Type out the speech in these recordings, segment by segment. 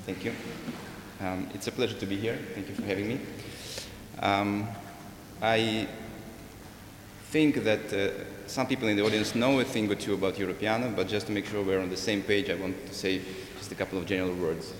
Thank you. It's a pleasure to be here. Thank you for having me. I think that some people in the audience know a thing or two about Europeana, but just to make sure we're on the same page, I want to say just a couple of general words.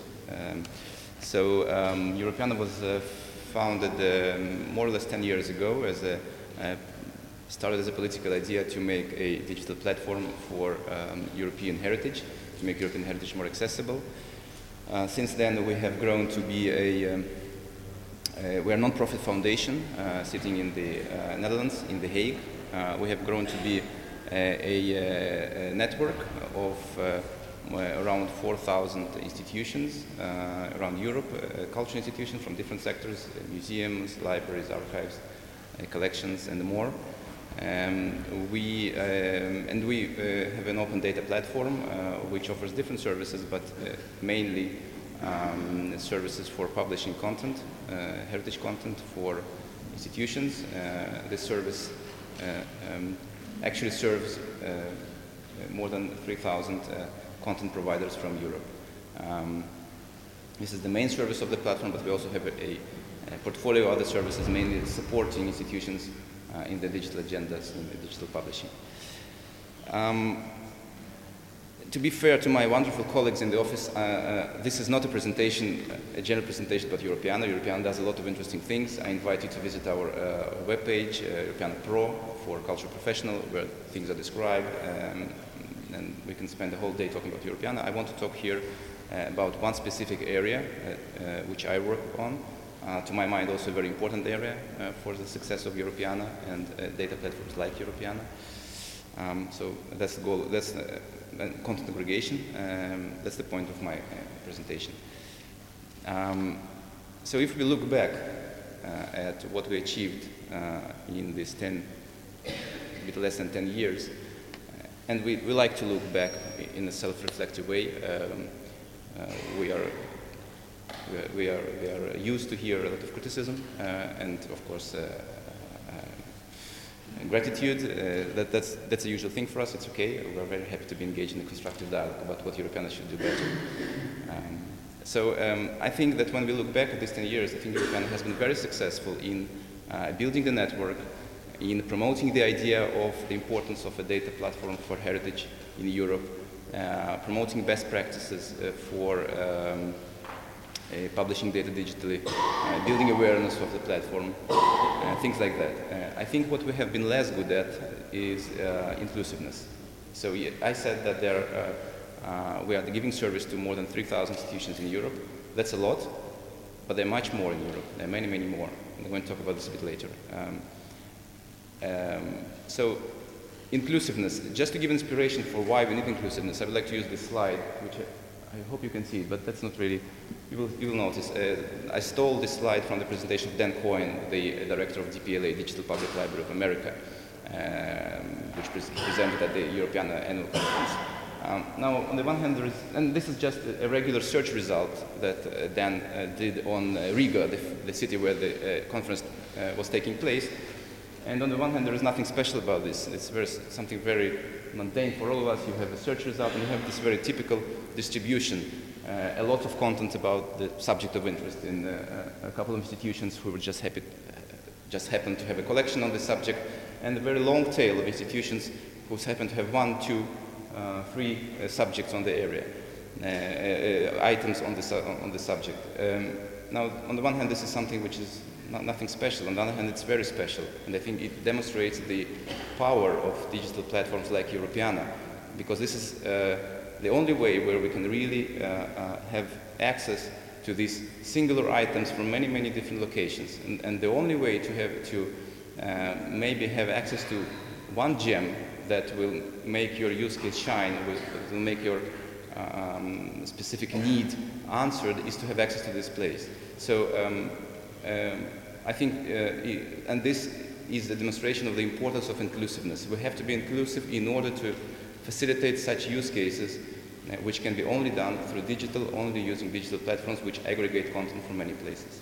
Europeana was founded more or less 10 years ago as started as a political idea to make a digital platform for European heritage, to make European heritage more accessible. Since then, we have grown to be we're a non-profit foundation sitting in the Netherlands, in The Hague. We have grown to be a network of around 4,000 institutions around Europe, cultural institutions from different sectors, museums, libraries, archives, collections, and more. We have an open data platform which offers different services, but mainly services for publishing content, heritage content for institutions. This service actually serves more than 3,000 content providers from Europe. This is the main service of the platform, but we also have a portfolio of other services, mainly supporting institutions in the digital agendas and the digital publishing. To be fair to my wonderful colleagues in the office, this is not a presentation, a general presentation about Europeana. Europeana does a lot of interesting things. I invite you to visit our webpage, Europeana Pro, for cultural professional, where things are described, and we can spend the whole day talking about Europeana. I want to talk here about one specific area which I work on. To my mind, also a very important area for the success of Europeana and data platforms like Europeana. So that's the goal. That's content aggregation. That's the point of my presentation. So if we look back at what we achieved in this a bit less than 10 years, and we like to look back in a self-reflective way. We are used to hear a lot of criticism and, of course, gratitude. That's a usual thing for us. It's okay. We're very happy to be engaged in a constructive dialogue about what Europeana should do better. I think that when we look back at these 10 years, I think Europeana has been very successful in building the network, in promoting the idea of the importance of a data platform for heritage in Europe, promoting best practices for publishing data digitally, building awareness of the platform, things like that. I think what we have been less good at is inclusiveness. So I said that we are giving service to more than 3,000 institutions in Europe. That's a lot, but there are much more in Europe. There are many, many more. I'm going to talk about this a bit later. So inclusiveness, just to give inspiration for why we need inclusiveness, I would like to use this slide, which I hope you can see it, but that's not really, you will notice. I stole this slide from the presentation of Dan Cohen, the director of DPLA, Digital Public Library of America, which presented at the Europeana annual conference. Now, on the one hand, and this is just a regular search result that Dan did on Riga, the city where the conference was taking place. And on the one hand, there is nothing special about this. It's something very mundane for all of us. You have a search result, and you have this very typical distribution. A lot of content about the subject of interest in a couple of institutions who were just happened to have a collection on the subject, and a very long tail of institutions who happen to have 1, 2, 3 subjects on the area, items on the subject. Now, on the one hand, this is something which is nothing special. On the other hand, it's very special, and I think it demonstrates the power of digital platforms like Europeana, because this is the only way where we can really have access to these singular items from many, many different locations, and the only way to maybe have access to one gem that will make your use case shine, will make your specific need answered, is to have access to this place. So I think, and this is the demonstration of the importance of inclusiveness. We have to be inclusive in order to facilitate such use cases, which can be only done through digital, only using digital platforms which aggregate content from many places.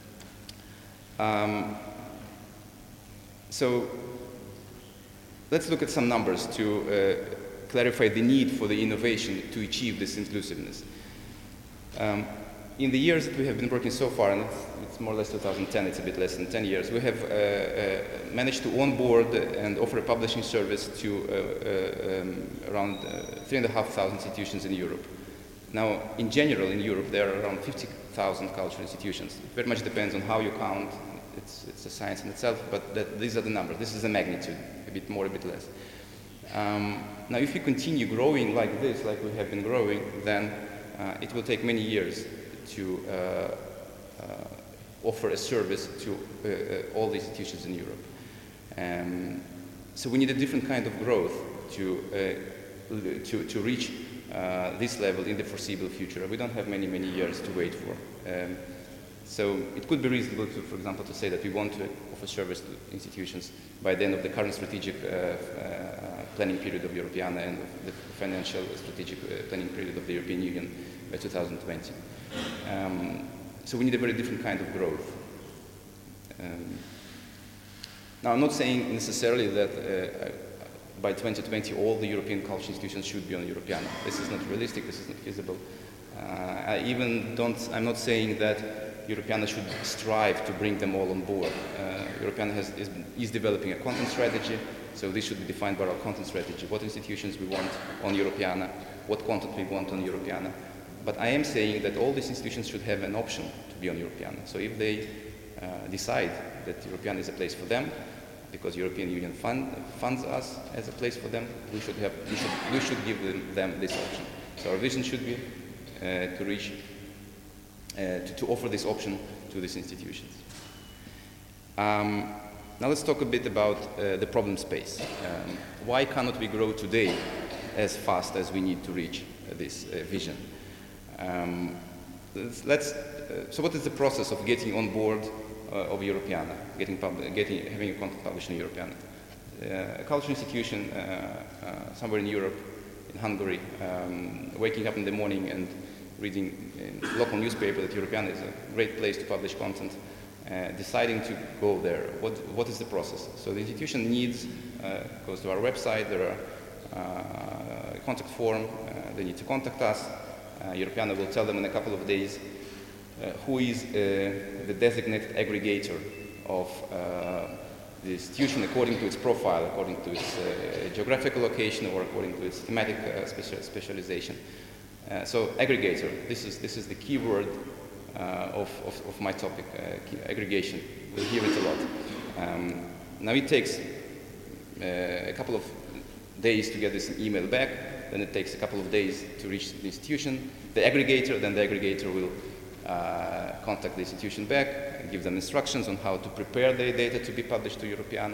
So let's look at some numbers to clarify the need for the innovation to achieve this inclusiveness. in the years that we have been working so far, and it's more or less 2010, it's a bit less than 10 years, we have managed to onboard and offer a publishing service to around 3,500 institutions in Europe. Now, in general, in Europe, there are around 50,000 cultural institutions. It very much depends on how you count. It's a science in itself, but these are the numbers. This is the magnitude, a bit more, a bit less. Now, if we continue growing like this, like we have been growing, then it will take many years to offer a service to all the institutions in Europe. So we need a different kind of growth to reach this level in the foreseeable future. We don't have many years to wait for. So it could be reasonable to, for example, to say that we want to offer service to institutions by the end of the current strategic planning period of Europeana and the financial strategic planning period of the European Union by 2020. So we need a very different kind of growth. Now, I'm not saying necessarily that by 2020 all the European cultural institutions should be on Europeana. This is not realistic, this is not feasible. I'm not saying that Europeana should strive to bring them all on board. Europeana is developing a content strategy, so this should be defined by our content strategy. What institutions we want on Europeana, what content we want on Europeana. But I am saying that all these institutions should have an option to be on Europeana. So if they decide that Europeana is a place for them, because European Union funds us as a place for them, we should give them this option. So our vision should be to offer this option to these institutions. Now let's talk a bit about the problem space. Why cannot we grow today as fast as we need to reach this vision? So what is the process of getting on board of Europeana, having a content published in Europeana? A cultural institution somewhere in Europe, in Hungary, waking up in the morning and reading in local newspaper that Europeana is a great place to publish content, deciding to go there. What is the process? So the institution goes to our website, there are a contact form, they need to contact us. Europeana will tell them in a couple of days who is the designated aggregator of the institution according to its profile, according to its geographical location, or according to its thematic specialization. So aggregator, this is the key word of my topic, aggregation. We'll hear it a lot. Now it takes a couple of days to get this email back, then it takes a couple of days to reach the institution, the aggregator will contact the institution back and give them instructions on how to prepare the data to be published to Europeana.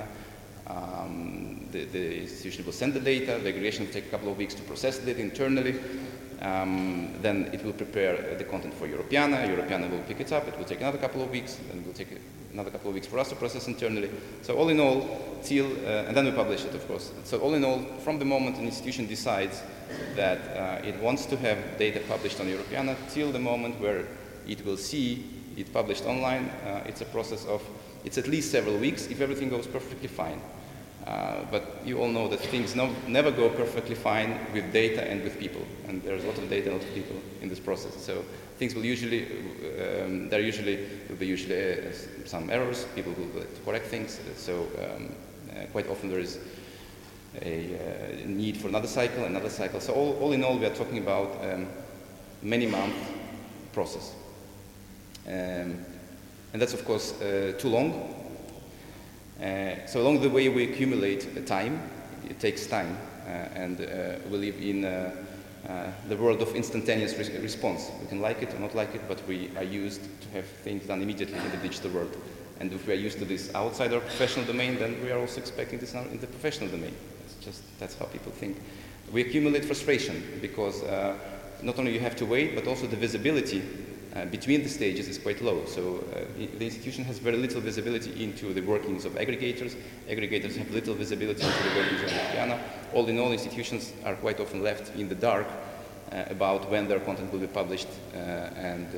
The institution will send the data, the aggregation will take a couple of weeks to process it internally. Then it will prepare the content for Europeana. Europeana will pick it up. It will take another couple of weeks, and it will take another couple of weeks for us to process internally. So all in all, and then we publish it, of course. So all in all, from the moment an institution decides that it wants to have data published on Europeana till the moment where it will see it published online, it's a process of, it's at least several weeks if everything goes perfectly fine. But you all know that things never go perfectly fine with data and with people. And there's a lot of data, a lot of people in this process. So things will usually, there will be some errors. People will correct things. So quite often there is a need for another cycle. So all in all, we are talking about many month process. And that's, of course, too long. So along the way we accumulate time, it takes time, and we live in the world of instantaneous response. We can like it or not like it, but we are used to have things done immediately in the digital world. And if we are used to this outside our professional domain, then we are also expecting this now in the professional domain. That's how people think. We accumulate frustration because not only you have to wait, but also the visibility between the stages is quite low. So the institution has very little visibility into the workings of aggregators. Aggregators have little visibility into the workings of Europeana. All in all, institutions are quite often left in the dark about when their content will be published and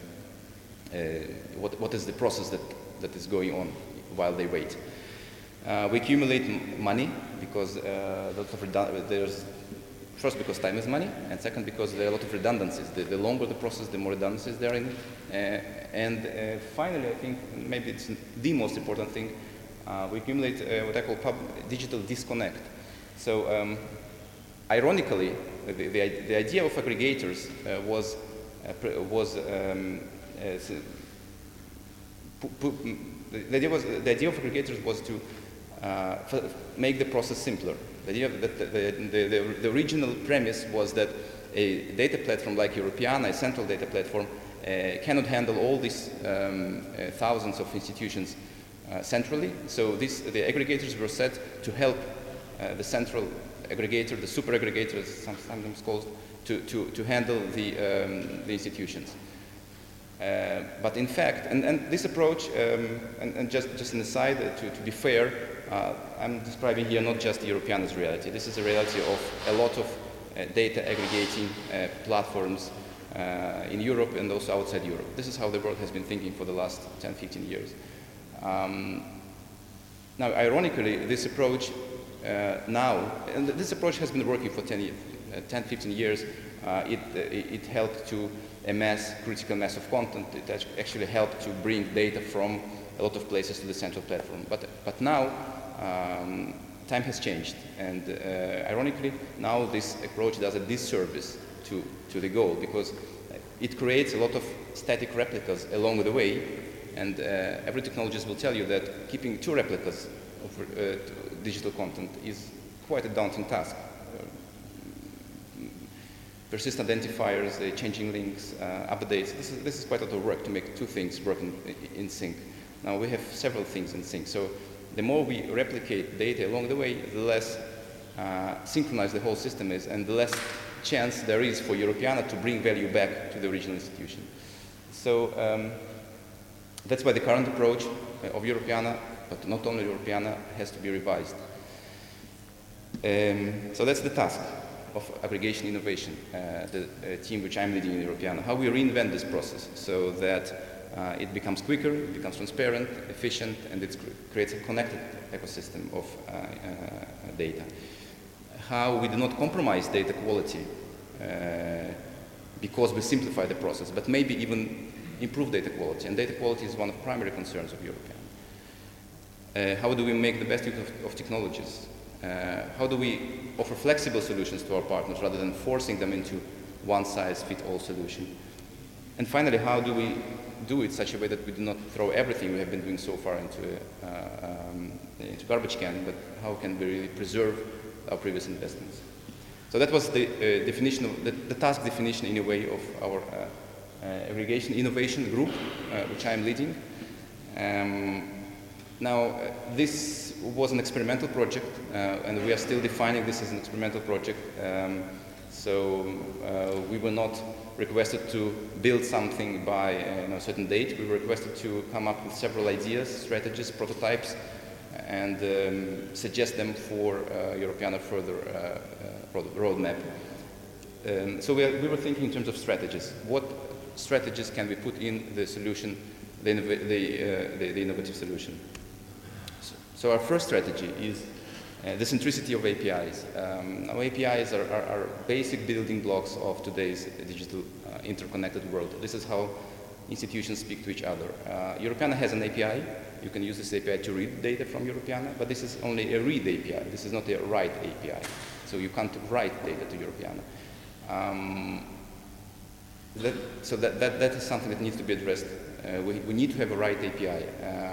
what is the process that is going on while they wait. We accumulate money because there's First, because time is money, and second, because there are a lot of redundancies. The longer the process, the more redundancies there are in it. Finally, I think maybe it's the most important thing, we accumulate what I call digital disconnect. So ironically, the idea of aggregators the idea of aggregators was to make the process simpler. The idea that the original premise was that a data platform like Europeana, a central data platform, cannot handle all these thousands of institutions centrally. So the aggregators were set to help the central aggregator, the super aggregator, as sometimes called, to handle the institutions. But in fact, and this approach, and just an aside, to be fair, I'm describing here not just Europeana's reality. This is a reality of a lot of data aggregating platforms in Europe and also outside Europe. This is how the world has been thinking for the last 10, 15 years. Now, ironically, this approach and this approach has been working for 10, 15 years. It helped to amass critical mass of content. It actually helped to bring data from a lot of places to the central platform. But now, time has changed. And ironically, now this approach does a disservice to the goal, because it creates a lot of static replicas along the way. And every technologist will tell you that keeping 2 replicas of digital content is quite a daunting task. Persistent identifiers, changing links, updates. This is quite a lot of work to make 2 things work in sync. Now we have several things in sync. So the more we replicate data along the way, the less synchronized the whole system is, and the less chance there is for Europeana to bring value back to the original institution. So that's why the current approach of Europeana, but not only Europeana, has to be revised. So that's the task of aggregation innovation, the team which I'm leading in Europeana, how we reinvent this process so that it becomes quicker, it becomes transparent, efficient, and it creates a connected ecosystem of data. How we do not compromise data quality because we simplify the process, but maybe even improve data quality. And data quality is one of the primary concerns of Europeana. How do we make the best use of technologies? How do we offer flexible solutions to our partners rather than forcing them into one-size-fits-all solution? And finally, how do we do it such a way that we do not throw everything we have been doing so far into garbage can, but how can we really preserve our previous investments? So that was the definition of the task definition in a way of our aggregation innovation group, which I am leading. Now, this was an experimental project, and we are still defining this as an experimental project. So we were not requested to build something by a certain date. We were requested to come up with several ideas, strategies, prototypes, and suggest them for Europeana further roadmap. So we were thinking in terms of strategies. What strategies can we put in the solution, the innovative solution? So our first strategy is the centricity of APIs. Our APIs are basic building blocks of today's digital interconnected world. This is how institutions speak to each other. Europeana has an API. You can use this API to read data from Europeana, but this is only a read API. This is not a write API. So you can't write data to Europeana. So that is something that needs to be addressed. We need to have a write API.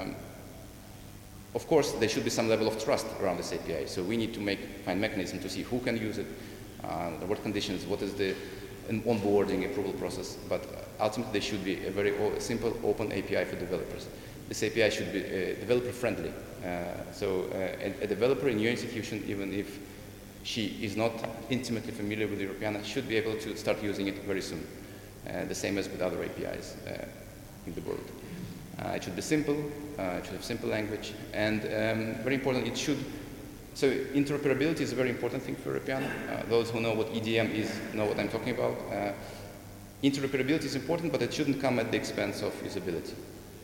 Of course, there should be some level of trust around this API. So we need to find mechanism to see who can use it, what conditions, what is the onboarding approval process. But ultimately, there should be a very simple, open API for developers. This API should be developer-friendly. So a developer in your institution, even if she is not intimately familiar with Europeana, should be able to start using it very soon. The same as with other APIs in the world. It should be simple, it should have simple language, and very important, so interoperability is a very important thing for Europeana. Those who know what EDM is know what I'm talking about. Interoperability is important, but it shouldn't come at the expense of usability.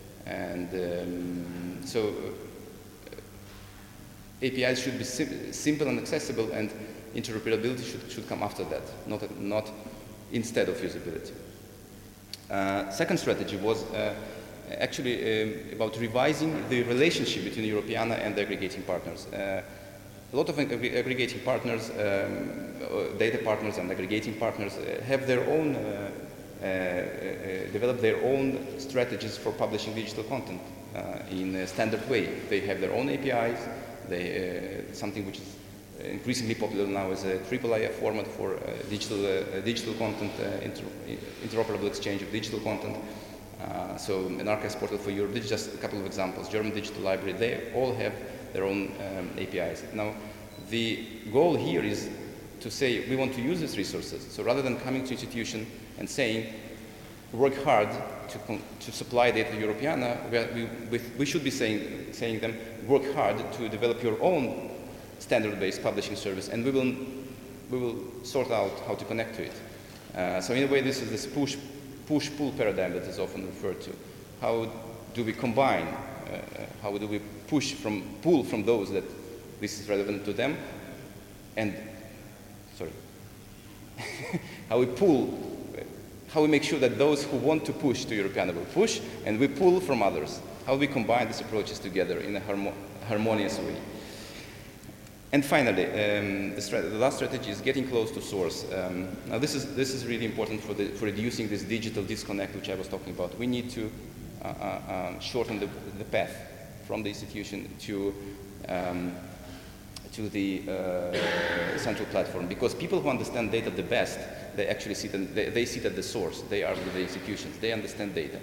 And so APIs should be simple and accessible, and interoperability should come after that, not instead of usability. Second strategy was actually about revising the relationship between Europeana and the aggregating partners. A lot of aggregating partners, data partners and aggregating partners have their own, develop their own strategies for publishing digital content in a standard way. They have their own APIs, something which is increasingly popular now is a IIIF format for digital content, interoperable exchange of digital content. So an archives portal for Europe, this is just a couple of examples. German Digital Library, they all have their own APIs. Now, the goal here is to say we want to use these resources. So rather than coming to institution and saying, work hard to supply data to Europeana, we should be saying them, work hard to develop your own standard-based publishing service, and we will sort out how to connect to it. So in a way, this is this push-pull paradigm that is often referred to. How do we combine? How do we pull from those that this is relevant to them, and how we make sure that those who want to push to Europeana will push, and we pull from others. How we combine these approaches together in a harmonious way. And finally, the last strategy is getting close to source. Now this is really important for reducing this digital disconnect which I was talking about. We need to shorten the path from the institution to the central platform, because people who understand data the best, they actually sit at the source. They are with the institutions. They understand data,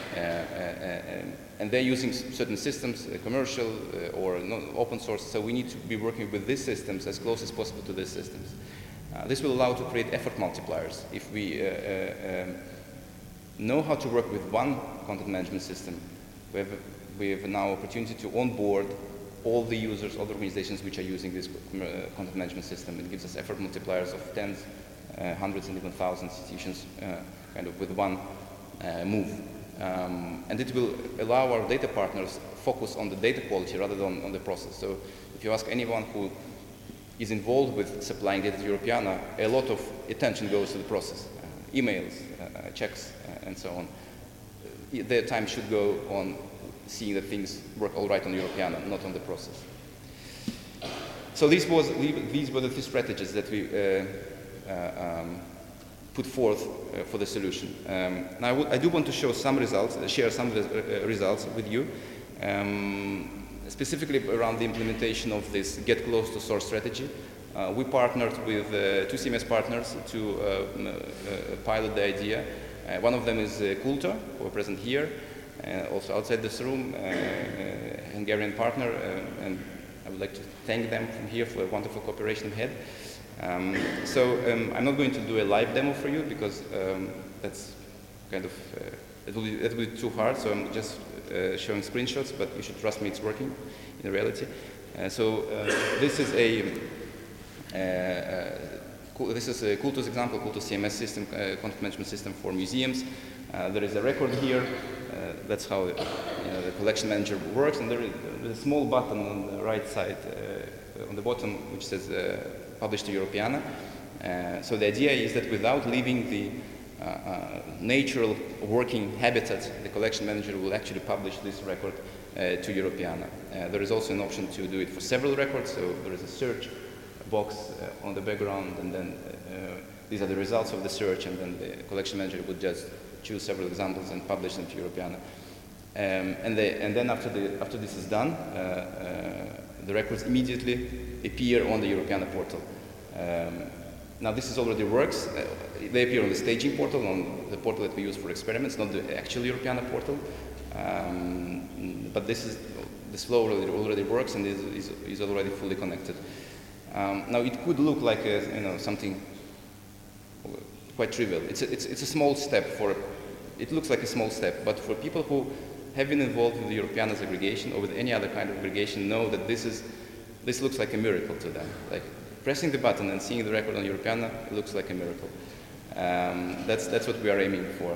and they're using certain systems, commercial or open source. So we need to be working with these systems as close as possible to these systems. This will allow to create effort multipliers. If we know how to work with one content management system, we have now opportunity to onboard all the users, all the organizations which are using this content management system. It gives us effort multipliers of tens, hundreds, and even thousands of institutions kind of with one move. And it will allow our data partners focus on the data quality rather than on the process. So if you ask anyone who is involved with supplying data to Europeana, a lot of attention goes to the process, emails, checks, and so on. Their time should go on seeing that things work all right on Europeana, not on the process. So these were the three strategies that we put forth for the solution. Now I do want to show some results, share some results with you, specifically around the implementation of this get close to source strategy. We partnered with two CMS partners to pilot the idea. One of them is Kulta, who are present here, also outside this room, Hungarian partner, and I would like to thank them from here for a wonderful cooperation ahead. I'm not going to do a live demo for you because that's kind of, it will be too hard, so I'm just showing screenshots, but you should trust me, it's working in reality. This is a Kulta's example, Kulta CMS system, content management system for museums. There is a record here. That's how the collection manager works, and there is a small button on the right side, on the bottom, which says publish to Europeana. So the idea is that without leaving the natural working habitat, the collection manager will actually publish this record to Europeana. There is also an option to do it for several records, so there is a search box on the background, and then these are the results of the search, and then the collection manager would just choose several examples and publish them to Europeana. And then after this is done, the records immediately appear on the Europeana portal. Now this already works. They appear on the staging portal, on the portal that we use for experiments, not the actual Europeana portal. But this flow already works and is already fully connected. Now it could look like something quite trivial. It's a small step it looks like a small step, but for people who have been involved with the Europeana's aggregation or with any other kind of aggregation know that this looks like a miracle to them. Like pressing the button and seeing the record on Europeana, it looks like a miracle. That's what we are aiming for.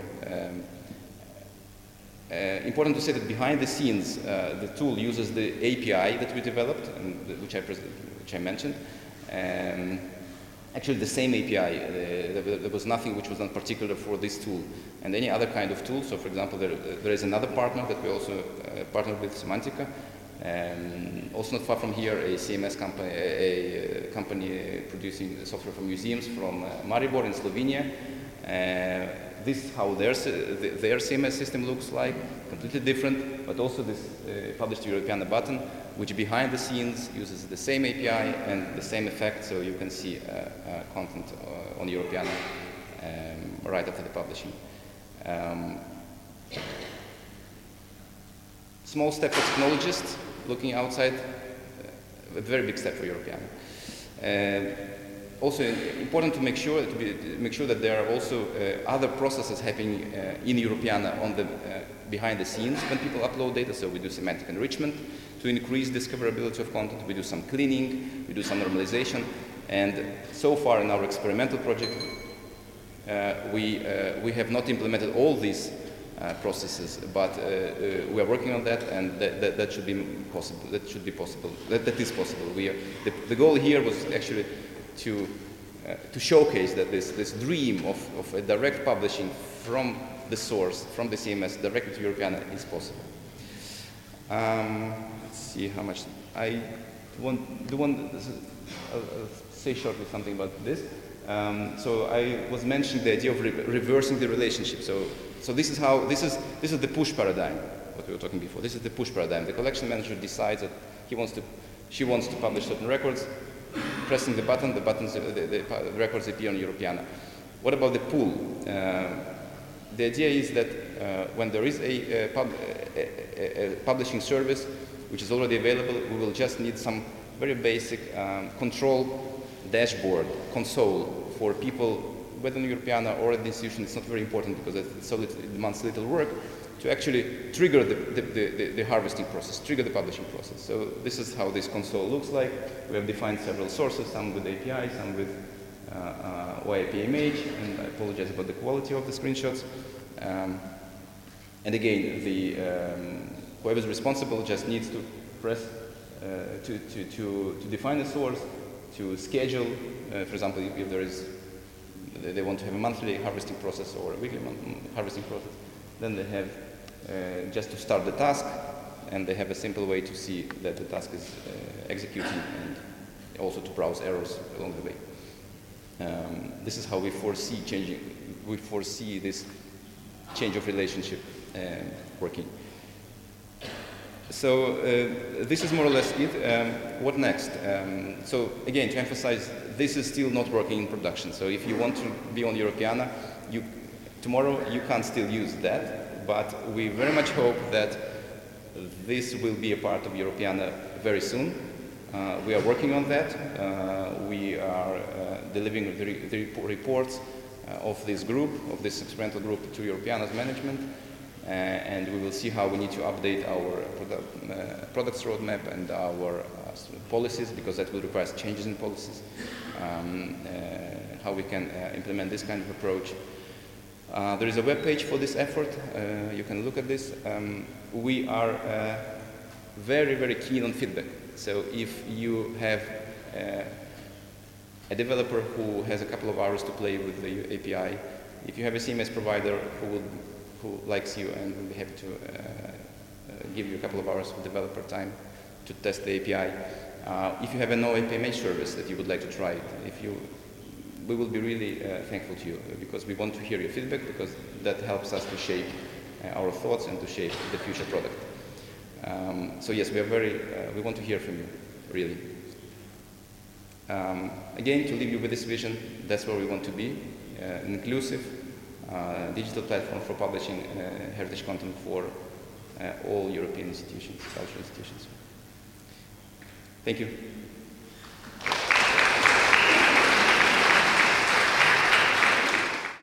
Important to say that behind the scenes, the tool uses the API that we developed, and which I mentioned, Actually, the same API. There was nothing which was not particular for this tool. And any other kind of tool, so for example, there is another partner that we also partnered with, Semantica. Also not far from here, a CMS company, a company producing software for museums from Maribor in Slovenia. This is how their CMS system looks like, completely different, but also this published Europeana button, which behind the scenes uses the same API and the same effect, so you can see content on Europeana right after the publishing. Small step for technologists looking outside, a very big step for Europeana. Also important to make sure that there are also other processes happening in Europeana on the behind the scenes when people upload data. So we do semantic enrichment to increase discoverability of content. We do some cleaning, we do some normalization, and so far in our experimental project, we have not implemented all these processes, but we are working on that, and that should be possible. That should be possible. That is possible. The goal here was actually to showcase that this dream of a direct publishing from the source, from the CMS, directly to Europeana is possible. Let's see how much I'll say shortly something about this. So I was mentioning the idea of reversing the relationship. So this is the push paradigm, what we were talking before. This is the push paradigm. The collection manager decides that she wants to publish certain records. Pressing the button, the records appear on Europeana. What about the pull? The idea is that when there is a publishing service which is already available, we will just need some very basic control dashboard, console for people, whether in Europeana or at the institution. It's not very important because it demands little work to actually trigger the harvesting process, trigger the publishing process. So this is how this console looks like. We have defined several sources, some with API, some with OIP image, and I apologize about the quality of the screenshots. And again, whoever is responsible just needs to press to define the source, to schedule, for example, if they want to have a monthly harvesting process or a weekly harvesting process, then they have just to start the task, and they have a simple way to see that the task is executing, and also to browse errors along the way. This is how we foresee this change of relationship working. So this is more or less it. What next? So again, to emphasize, this is still not working in production. So if you want to be on Europeana, tomorrow you can't still use that, but we very much hope that this will be a part of Europeana very soon. We are working on that. We are delivering the reports of this group, of this experimental group, to Europeana's management. And we will see how we need to update our products roadmap and our policies, because that will require changes in policies, how we can implement this kind of approach. There is a web page for this effort. You can look at this. We are very, very keen on feedback. So if you have a developer who has a couple of hours to play with the API, if you have a CMS provider who likes you and will be happy to give you a couple of hours of developer time to test the API. If you have a no-API image service that you would like to try it, we will be really thankful to you, because we want to hear your feedback, because that helps us to shape our thoughts and to shape the future product. So yes, we want to hear from you, really. Again, to leave you with this vision, that's where we want to be, an inclusive digital platform for publishing heritage content for all European institutions, cultural institutions. Thank you.